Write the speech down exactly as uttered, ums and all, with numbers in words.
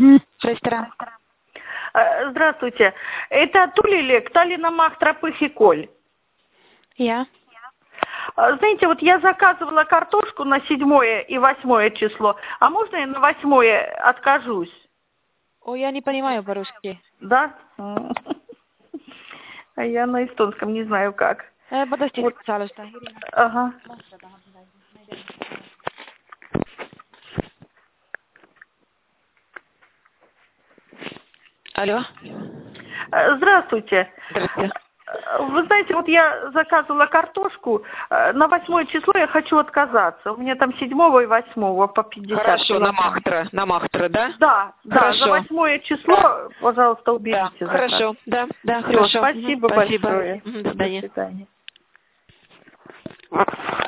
Ресторан. Здравствуйте. Это Тулилек, Таллина Махтра Пыхиколь. Я. Знаете, вот я заказывала картошку на седьмое и восьмое число, а можно я на восьмое откажусь? Ой, я не понимаю по-русски. Да? А я на эстонском не знаю как. Э, подождите, Вот. пожалуйста. Ага. Алло. Здравствуйте. Здравствуйте. Вы знаете, вот я заказывала картошку, на восьмое число я хочу отказаться. У меня там седьмого и восьмого по пятьдесят Хорошо, на килограмм. Махтра, на Махтра, да? Да, да, Хорошо. за восьмое число, да. Пожалуйста, уберите Да, заказ. хорошо, да, да, Всё, хорошо. спасибо, Спасибо. большое. До свидания. До свидания.